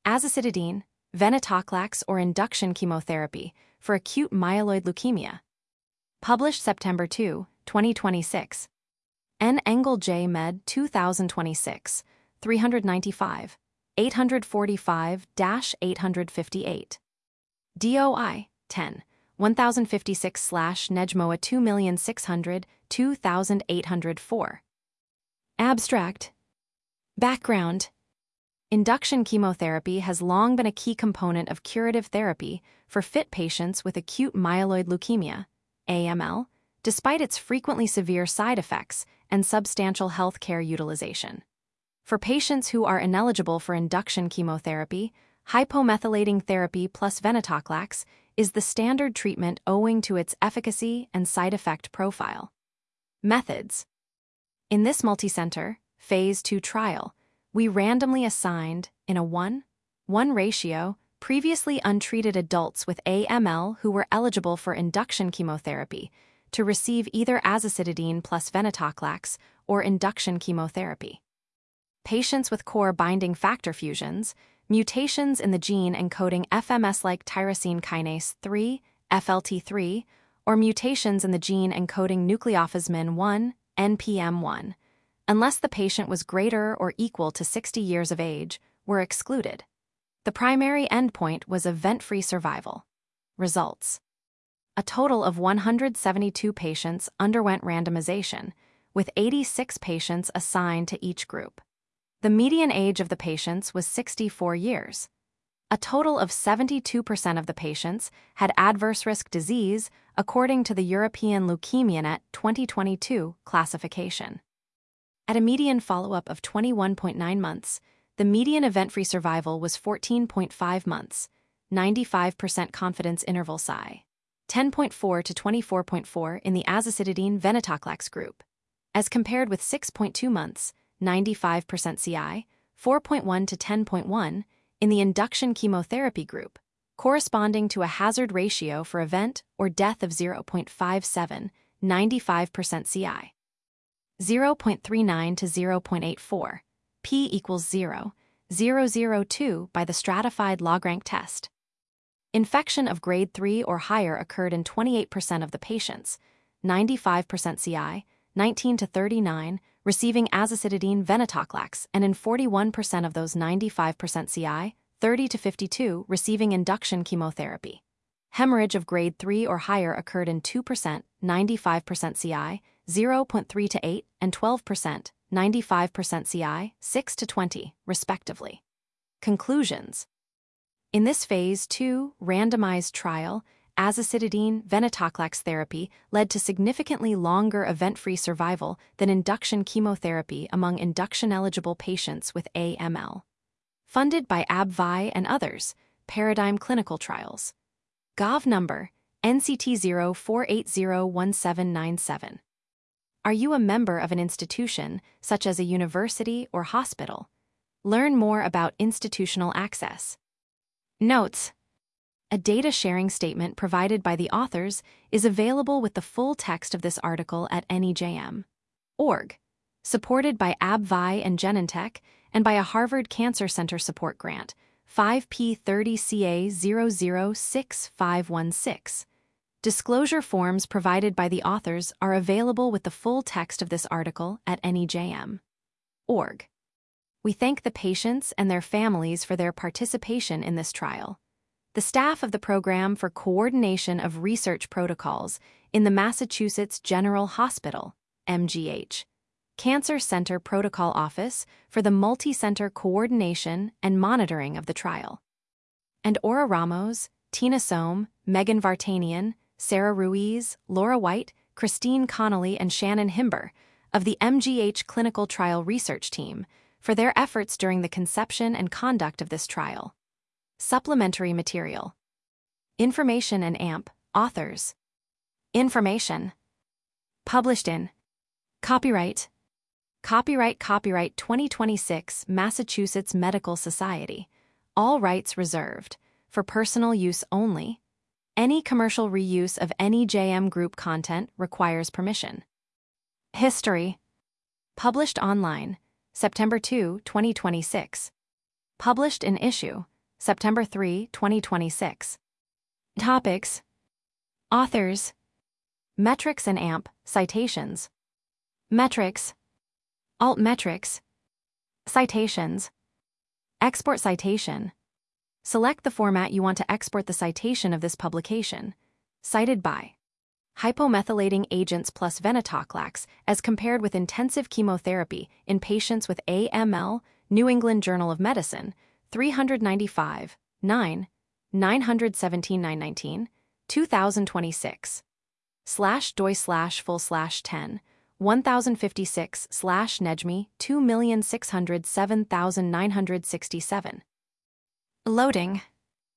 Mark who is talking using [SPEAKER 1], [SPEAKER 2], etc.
[SPEAKER 1] Azacitidine, venetoclax or induction chemotherapy for acute myeloid leukemia. Published September 2, 2026. N. Engel J. Med 2026, 395, 845-858. DOI 10, 1056/Nejmoa 2,600,2804. Abstract. Background. Induction chemotherapy has long been a key component of curative therapy for fit patients with acute myeloid leukemia, AML, despite its frequently severe side effects and substantial health care utilization. For patients who are ineligible for induction chemotherapy, hypomethylating therapy plus venetoclax is the standard treatment owing to its efficacy and side effect profile. Methods. In this multicenter, Phase 2 trial, we randomly assigned, in a 1:1 ratio, previously untreated adults with AML who were eligible for induction chemotherapy to receive either azacitidine plus venetoclax or induction chemotherapy. Patients with core binding factor fusions, mutations in the gene encoding FMS-like tyrosine kinase 3, FLT3, or mutations in the gene encoding nucleophosmin 1, NPM1, unless the patient was greater or equal to 60 years of age, were excluded. The primary endpoint was event-free survival. Results. A total of 172 patients underwent randomization, with 86 patients assigned to each group. The median age of the patients was 64 years. A total of 72% of the patients had adverse risk disease according to the European LeukemiaNet 2022 classification. At a median follow-up of 21.9 months, the median event-free survival was 14.5 months, 95% confidence interval psi, 10.4 to 24.4 in the azacitidine venetoclax group, as compared with 6.2 months, 95% CI, 4.1 to 10.1 in the induction chemotherapy group, corresponding to a hazard ratio for event or death of 0.57, 95% CI. 0.39 to 0.84, p equals 0.002 by the stratified log-rank test. Infection of grade 3 or higher occurred in 28% of the patients, 95% CI, 19 to 39, receiving azacitidine venetoclax, and in 41% of those 95% CI, 30 to 52, receiving induction chemotherapy. Hemorrhage of grade 3 or higher occurred in 2%, 95% CI, 0.3 to 8, and 12%, 95% CI, 6 to 20, respectively. Conclusions. In this Phase 2 randomized trial, azacitidine venetoclax therapy led to significantly longer event-free survival than induction chemotherapy among induction-eligible patients with AML. Funded by AbbVie and others, Paradigm Clinical Trials. Gov number, NCT 04801797. Are you a member of an institution, such as a university or hospital? Learn more about institutional access. Notes. A data sharing statement provided by the authors is available with the full text of this article at nejm.org, supported by AbbVie and Genentech, and by a Harvard Cancer Center support grant, 5P30CA006516. Disclosure forms provided by the authors are available with the full text of this article at nejm.org. We thank the patients and their families for their participation in this trial. The staff of the Program for Coordination of Research Protocols in the Massachusetts General Hospital, MGH, Cancer Center Protocol Office for the multi-center coordination and monitoring of the trial. And Aura Ramos, Tina Sohm, Megan Vartanian, Sarah Ruiz, Laura White, Christine Connolly, and Shannon Himber of the MGH Clinical Trial Research Team for their efforts during the conception and conduct of this trial. Supplementary material. Information and AMP, authors. Information. Published in. Copyright 2026 Massachusetts Medical Society. All rights reserved. For personal use only. Any commercial reuse of any JM Group content requires permission. History. Published online, September 2, 2026. Published in issue, September 3, 2026. Topics. Authors. Metrics and AMP, citations. Metrics. Altmetrics. Citations. Export citation. Select the format you want to export the citation of this publication. Cited by hypomethylating agents plus venetoclax as compared with intensive chemotherapy in patients with AML, New England Journal of Medicine, 395, 9, 917 919, 2026. /doi/full/10, 1056/Nejmi, 2,607,967. Loading.